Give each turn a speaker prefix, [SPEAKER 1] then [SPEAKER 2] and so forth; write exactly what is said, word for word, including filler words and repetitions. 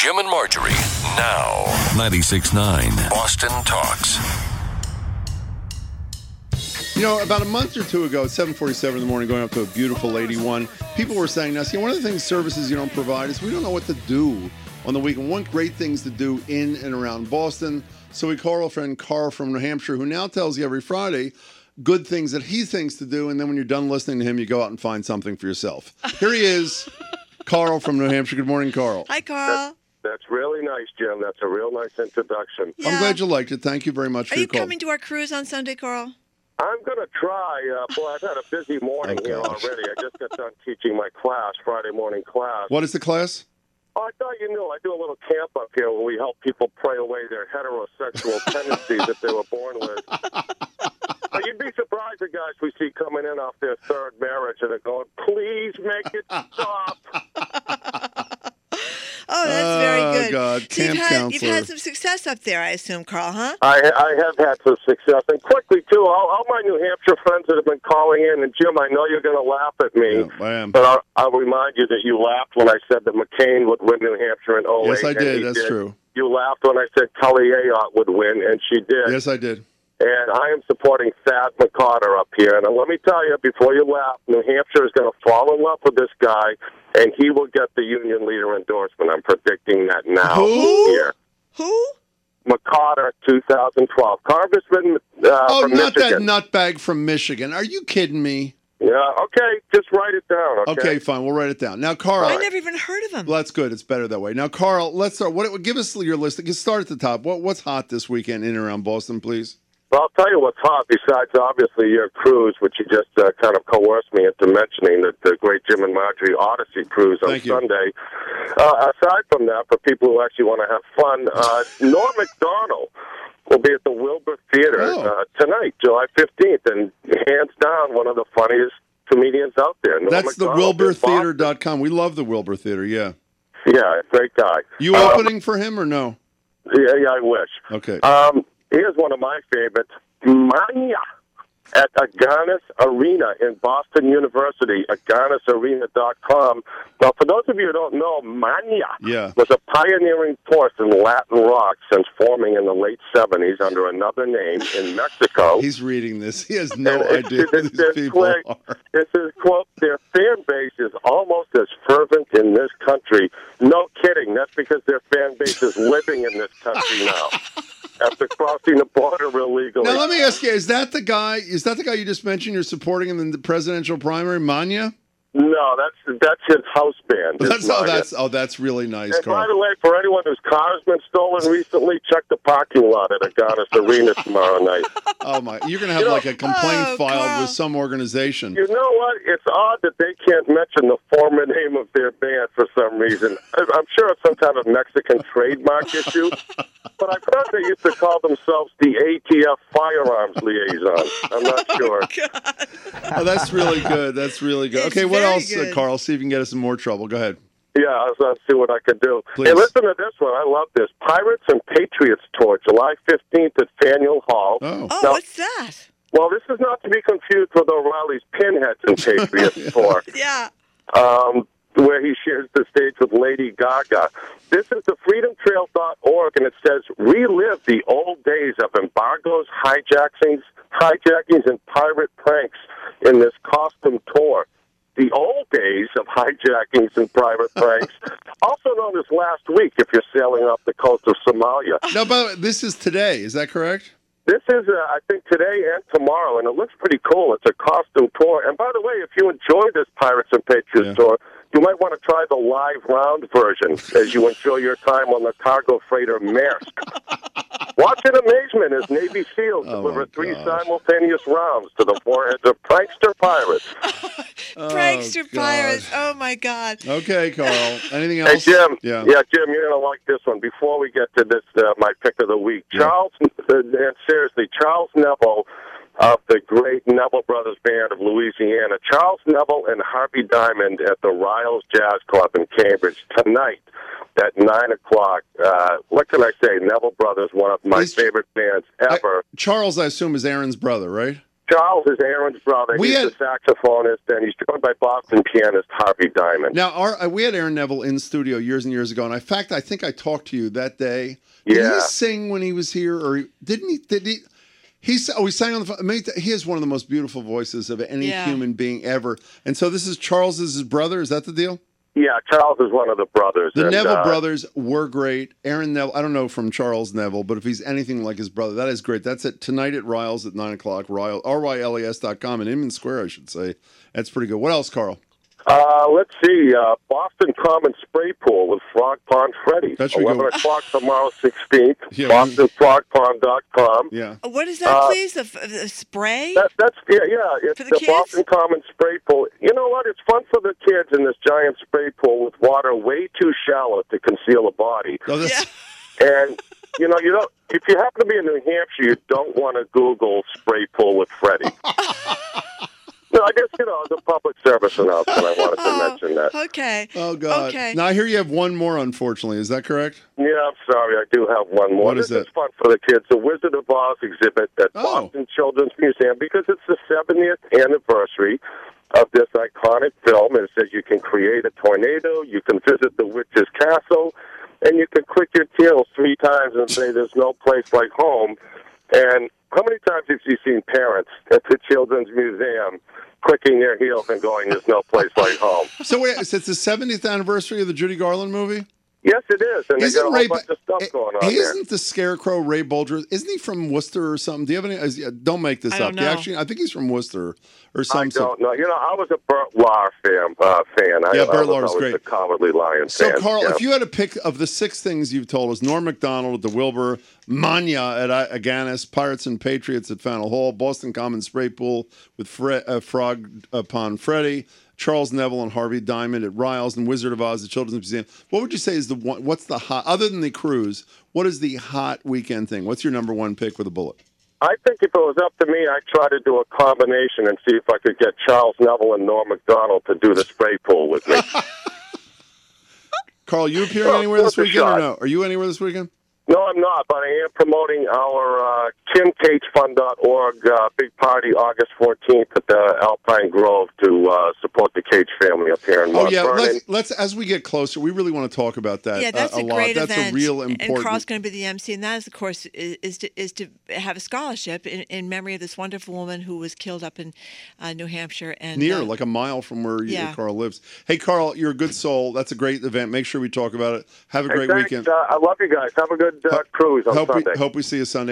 [SPEAKER 1] Jim and Marjorie, now. ninety-six point nine Boston Talks.
[SPEAKER 2] You know, about a month or two ago, at seven forty-seven in the morning, going up to a beautiful eighty-one, people were saying, now, see, one of the things services you don't provide is we don't know what to do on the weekend. One great things to do in and around Boston. So we call our friend Carl from New Hampshire, who now tells you every Friday good things that he thinks to do, and then when you're done listening to him, you go out and find something for yourself. Here he is, Carl from New Hampshire. Good morning, Carl.
[SPEAKER 3] Hi, Carl.
[SPEAKER 4] That's really nice, Jim. That's a real nice introduction.
[SPEAKER 3] Yeah.
[SPEAKER 2] I'm glad you liked it. Thank you very much for
[SPEAKER 3] Are
[SPEAKER 2] your
[SPEAKER 3] you
[SPEAKER 2] call.
[SPEAKER 3] coming to our cruise on Sunday, Carl?
[SPEAKER 4] I'm going to try. Uh, boy, I've had a busy morning
[SPEAKER 2] Oh,
[SPEAKER 4] here
[SPEAKER 2] gosh.
[SPEAKER 4] already. I just got done teaching my class, Friday morning class.
[SPEAKER 2] What is the class?
[SPEAKER 4] Oh, I thought you knew. I do a little camp up here where we help people pray away their heterosexual tendencies that they were born with. But you'd be surprised the guys we see coming in off their third marriage and they're going, please make it stop.
[SPEAKER 3] Oh, that's very
[SPEAKER 2] Oh,
[SPEAKER 3] good.
[SPEAKER 2] God.
[SPEAKER 3] So
[SPEAKER 2] Camp
[SPEAKER 3] you've had, you've
[SPEAKER 2] counselor.
[SPEAKER 3] had some success up there, I assume, Carl, huh?
[SPEAKER 4] I, I have had some success. And quickly, too, all, all my New Hampshire friends that have been calling in, and Jim, I know you're going to laugh at me.
[SPEAKER 2] Yeah, I am.
[SPEAKER 4] But I'll, I'll remind you that you laughed when I said that McCain would win New Hampshire in oh eight.
[SPEAKER 2] Yes, I
[SPEAKER 4] and
[SPEAKER 2] did.
[SPEAKER 4] he
[SPEAKER 2] That's true.
[SPEAKER 4] You laughed when I said Kelly Ayotte would win, and she did.
[SPEAKER 2] Yes, I did.
[SPEAKER 4] And I am supporting Thad McCarter up here. And let me tell you, before you laugh, New Hampshire is going to fall in love with this guy, and he will get the union leader endorsement. I'm predicting that now.
[SPEAKER 2] Who?
[SPEAKER 4] Here.
[SPEAKER 3] Who?
[SPEAKER 4] McCarter, two thousand twelve. Congressman uh,
[SPEAKER 2] Oh,
[SPEAKER 4] from
[SPEAKER 2] not
[SPEAKER 4] Michigan.
[SPEAKER 2] that nutbag from Michigan. Are you kidding me?
[SPEAKER 4] Yeah, okay, just write it down, okay?
[SPEAKER 2] Okay, fine. We'll write it down. Now, Carl.
[SPEAKER 3] I never even heard of him.
[SPEAKER 2] Well, that's good. It's better that way. Now, Carl, let's start. What? Give us your list. Let's start at the top. What? What's hot this weekend in and around Boston, please?
[SPEAKER 4] Well, I'll tell you what's hot, besides obviously your cruise, which you just uh, kind of coerced me into mentioning, the, the great Jim and Marjorie Odyssey cruise on
[SPEAKER 2] Thank you.
[SPEAKER 4] Sunday. Uh, aside from that, for people who actually want to have fun, uh, Norm Macdonald will be at the Wilbur Theater
[SPEAKER 2] Oh.
[SPEAKER 4] uh, tonight, July fifteenth, and hands down, one of the funniest comedians out there. Norm
[SPEAKER 2] That's the
[SPEAKER 4] Macdonald
[SPEAKER 2] wilbur
[SPEAKER 4] in Boston.
[SPEAKER 2] theater dot com. We love the Wilbur Theater, yeah.
[SPEAKER 4] Yeah, great guy.
[SPEAKER 2] You
[SPEAKER 4] Um,
[SPEAKER 2] opening for him or no?
[SPEAKER 4] Yeah, yeah, I wish.
[SPEAKER 2] Okay.
[SPEAKER 4] Um, here's one of my favorites, Mania at Agganis Arena in Boston University, agganis arena dot com. Now, for those of you who don't know, Mania
[SPEAKER 2] Yeah.
[SPEAKER 4] was a pioneering force in Latin rock since forming in the late seventies under another name in Mexico.
[SPEAKER 2] He's reading this. He has no
[SPEAKER 4] And
[SPEAKER 2] idea who
[SPEAKER 4] it's-
[SPEAKER 2] these
[SPEAKER 4] it's
[SPEAKER 2] people
[SPEAKER 4] like-
[SPEAKER 2] are.
[SPEAKER 4] It says, quote, their fan base is almost as fervent in this country. No kidding. That's because their fan base is living in this country now after crossing the border illegally.
[SPEAKER 2] Now, let me ask you, is that the guy, is that the guy you just mentioned you're supporting in the presidential primary, Manya?
[SPEAKER 4] No, that's that's his house band. his
[SPEAKER 2] That's, oh,
[SPEAKER 4] Mania.
[SPEAKER 2] that's, oh, that's really nice,
[SPEAKER 4] And by
[SPEAKER 2] Carl.
[SPEAKER 4] the way, for anyone whose car's been stolen recently, check the parking lot at Agganis Arena tomorrow night.
[SPEAKER 2] Oh, my. You're going to have
[SPEAKER 4] You know-
[SPEAKER 2] like a complaint
[SPEAKER 3] Oh,
[SPEAKER 2] filed
[SPEAKER 3] Carl.
[SPEAKER 2] with some organization.
[SPEAKER 4] You know what? It's odd that they can't mention the former name of their band for some reason. I- I'm sure it's some kind of Mexican trademark issue, but I've heard they used to call themselves the A T F Firearms Liaison. I'm not sure.
[SPEAKER 2] Oh, that's really good. That's really good.
[SPEAKER 3] It's
[SPEAKER 2] Okay, what
[SPEAKER 3] very
[SPEAKER 2] else, uh,
[SPEAKER 3] good.
[SPEAKER 2] Carl? See if you can get us in more trouble. Go ahead.
[SPEAKER 4] Yeah, I'll, I'll see what I can do.
[SPEAKER 2] Please.
[SPEAKER 4] Hey, listen to this one. I love this. Pirates and Patriots Tour, July fifteenth at Faneuil Hall.
[SPEAKER 2] Oh.
[SPEAKER 3] Oh,
[SPEAKER 4] Now-
[SPEAKER 3] what's that?
[SPEAKER 4] Well, this is not to be confused with O'Reilly's Pinheads and Patriots Tour,
[SPEAKER 3] Yeah.
[SPEAKER 4] um, where he shares the stage with Lady Gaga. This is the freedom trail dot org, and it says, relive the old days of embargoes, hijackings, hijackings, and pirate pranks in this costume tour. The old days of hijackings and private pranks, also known as last week if you're sailing off the coast of Somalia.
[SPEAKER 2] Now, by the way, this is today. Is that correct?
[SPEAKER 4] This is, uh, I think, today and tomorrow, and it looks pretty cool. It's a costume tour. And by the way, if you enjoy this Pirates and Patriots
[SPEAKER 2] Yeah.
[SPEAKER 4] tour, you might want to try the live round version as you enjoy your time on the cargo freighter Maersk. Watch in amazement as Navy SEALs
[SPEAKER 2] Oh,
[SPEAKER 4] deliver
[SPEAKER 2] my
[SPEAKER 4] three
[SPEAKER 2] gosh.
[SPEAKER 4] simultaneous rounds to the foreheads of prankster pirates.
[SPEAKER 3] Prankster
[SPEAKER 2] God.
[SPEAKER 3] Pirates. Oh, my God.
[SPEAKER 2] Okay, Carl. Anything
[SPEAKER 4] Hey,
[SPEAKER 2] else?
[SPEAKER 4] Jim.
[SPEAKER 2] Yeah.
[SPEAKER 4] Yeah, Jim, you're going to like this one. Before we get to this, uh, my pick of the week, Charles, uh, and seriously, Charles Neville of the great Neville Brothers Band of Louisiana. Charles Neville and Harvey Diamond at the Riles Jazz Club in Cambridge tonight at nine o'clock. Uh, what can I say? Neville Brothers, one of my
[SPEAKER 2] Is-
[SPEAKER 4] favorite bands ever.
[SPEAKER 2] I- Charles, I assume, is Aaron's brother, right?
[SPEAKER 4] Charles is Aaron's brother.
[SPEAKER 2] We
[SPEAKER 4] He's
[SPEAKER 2] had-
[SPEAKER 4] a saxophonist, and he's joined by Boston pianist Harvey Diamond.
[SPEAKER 2] Now, our, uh, we had Aaron Neville in studio years and years ago, and in fact, I think I talked to you that day. Did
[SPEAKER 4] Yeah.
[SPEAKER 2] he sing when he was here, or he, didn't he? Did he? He s- oh, he sang on the phone. I mean, he has one of the most beautiful voices of any
[SPEAKER 3] Yeah.
[SPEAKER 2] human being ever. And so, this is Charles's his brother. Is that the deal?
[SPEAKER 4] Yeah, Charles is one of the brothers.
[SPEAKER 2] The
[SPEAKER 4] and,
[SPEAKER 2] Neville
[SPEAKER 4] uh,
[SPEAKER 2] brothers were great. Aaron Neville, I don't know from Charles Neville, but if he's anything like his brother, that is great. That's at tonight at Riles at nine o'clock. Ryle, R Y L E S dot com in Inman Square, I should say. That's pretty good. What else, Carl?
[SPEAKER 4] Uh, let's see. Uh, Boston Common Spray Pool with Frog Pond Freddy.
[SPEAKER 2] That's pretty
[SPEAKER 4] eleven
[SPEAKER 2] good.
[SPEAKER 4] o'clock tomorrow, sixteenth.
[SPEAKER 2] Yeah,
[SPEAKER 4] Boston Frog Pond dot com.
[SPEAKER 2] Yeah.
[SPEAKER 3] What is that,
[SPEAKER 4] Uh,
[SPEAKER 3] please? The, f- the spray?
[SPEAKER 4] That, that's yeah, yeah. It's
[SPEAKER 3] For the
[SPEAKER 4] the,
[SPEAKER 3] kids?
[SPEAKER 4] Boston Common Spray Pool. You know what? It's fun for the kids in this giant spray pool with water way too shallow to conceal a body.
[SPEAKER 2] Oh, that's,
[SPEAKER 3] Yeah.
[SPEAKER 4] And you know, you don't. If you happen to be in New Hampshire, you don't want to Google spray pool with Freddy. No, I guess you know the public service announcement. I wanted to mention that.
[SPEAKER 3] Okay.
[SPEAKER 2] Oh, God.
[SPEAKER 3] Okay.
[SPEAKER 2] Now, I hear you have one more, unfortunately. Is that correct?
[SPEAKER 4] Yeah, I'm sorry. I do have one more.
[SPEAKER 2] What is
[SPEAKER 4] this
[SPEAKER 2] it?
[SPEAKER 4] is fun for the kids. The Wizard of Oz exhibit at
[SPEAKER 2] Oh.
[SPEAKER 4] Boston Children's Museum because it's the seventieth anniversary of this iconic film. And it says you can create a tornado, you can visit the witch's castle, and you can click your heels three times and say there's no place like home. And how many times have you seen parents at the Children's Museum clicking their heels and going, there's no place like home?
[SPEAKER 2] So, wait, so it's the seventieth anniversary of the Judy Garland movie?
[SPEAKER 4] Yes, it is. And they
[SPEAKER 2] Isn't
[SPEAKER 4] got a whole
[SPEAKER 2] Ray
[SPEAKER 4] bunch of stuff
[SPEAKER 2] eh,
[SPEAKER 4] going on there.
[SPEAKER 2] Isn't the Scarecrow Ray Bolger? Isn't he from Worcester or something? Do you have any? is- Don't make this
[SPEAKER 3] I
[SPEAKER 2] up.
[SPEAKER 3] don't
[SPEAKER 2] Do you
[SPEAKER 3] know.
[SPEAKER 2] actually, I think he's from Worcester or
[SPEAKER 4] I
[SPEAKER 2] something.
[SPEAKER 4] don't know. You know, I was a Burt Lahr fan. Uh, fan. I,
[SPEAKER 2] Yeah,
[SPEAKER 4] I
[SPEAKER 2] Burt
[SPEAKER 4] was
[SPEAKER 2] Lahr's
[SPEAKER 4] always
[SPEAKER 2] great.
[SPEAKER 4] a Cowardly Lion
[SPEAKER 2] So,
[SPEAKER 4] fan.
[SPEAKER 2] Carl,
[SPEAKER 4] yeah.
[SPEAKER 2] if you had to pick of the six things you've told us, Norm Macdonald at the Wilbur, Manya at I- Aganis, Pirates and Patriots at Faneuil Hall, Boston Common Spray Pool with Fre- uh, Frog Pond Freddy, Charles Neville and Harvey Diamond at Riles, and Wizard of Oz at Children's Museum. What would you say is the one? What's the hot, other than the cruise, what is the hot weekend thing? What's your number one pick with a bullet?
[SPEAKER 4] I think if it was up to me, I'd try to do a combination and see if I could get Charles Neville and Norm Macdonald to do the spray pool with me.
[SPEAKER 2] Carl, you appearing
[SPEAKER 4] Well,
[SPEAKER 2] anywhere this
[SPEAKER 4] worth a
[SPEAKER 2] weekend or
[SPEAKER 4] shot.
[SPEAKER 2] no? Are you anywhere this weekend?
[SPEAKER 4] No, I'm not, but I am promoting our uh, Kim Cage Fund dot org uh, big party August fourteenth at the Alpine Grove to uh, support the Cage family up here in
[SPEAKER 2] Oh
[SPEAKER 4] Mount
[SPEAKER 2] yeah,
[SPEAKER 4] Vernon.
[SPEAKER 2] let's, let's as we get closer, we really want to talk about that.
[SPEAKER 3] Yeah, that's
[SPEAKER 2] uh, a,
[SPEAKER 3] a,
[SPEAKER 2] lot.
[SPEAKER 3] great
[SPEAKER 2] That's
[SPEAKER 3] event.
[SPEAKER 2] a real
[SPEAKER 3] And
[SPEAKER 2] important.
[SPEAKER 3] Carl's going to be the M C, and that is, of course, is, is to is to have a scholarship in, in memory of this wonderful woman who was killed up in uh, New Hampshire and
[SPEAKER 2] Near,
[SPEAKER 3] uh,
[SPEAKER 2] like a mile from where you,
[SPEAKER 3] yeah.
[SPEAKER 2] Carl lives. Hey, Carl, you're a good soul. That's a great event. Make sure we talk about it. Have a
[SPEAKER 4] Hey,
[SPEAKER 2] great
[SPEAKER 4] thanks.
[SPEAKER 2] weekend.
[SPEAKER 4] Uh, I love you guys. Have a good uh, cruise on
[SPEAKER 2] hope
[SPEAKER 4] Sunday.
[SPEAKER 2] we hope we see you Sunday.